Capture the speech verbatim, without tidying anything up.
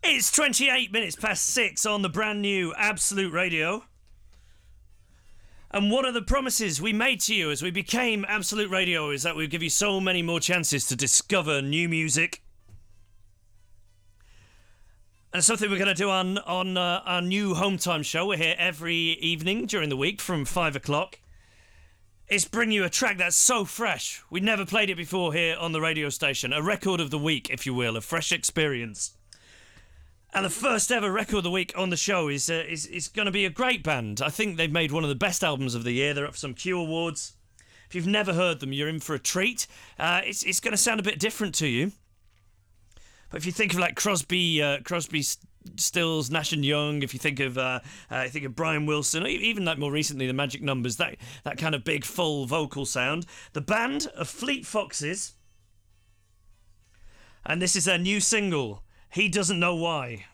It's twenty-eight minutes past six on the brand new Absolute Radio. And one of the promises we made to you as we became Absolute Radio is that we'd give you so many more chances to discover new music. And something we're going to do on, on uh, our new Home Time show, we're here every evening during the week from five o'clock, is bring you a track that's so fresh. We'd never played it before here on the radio station. A record of the week, if you will, a fresh experience. And the first ever record of the week on the show is uh, is, is going to be a great band. I think they've made one of the best albums of the year. They're up for some Q Awards. If you've never heard them, you're in for a treat. Uh, it's it's going to sound a bit different to you. But if you think of like Crosby, uh, Crosby, Stills, Nash and Young, if you think of uh, uh, think of Brian Wilson, or even like more recently the Magic Numbers, that that kind of big full vocal sound. The band of Fleet Foxes, and this is their new single. He Doesn't Know Why.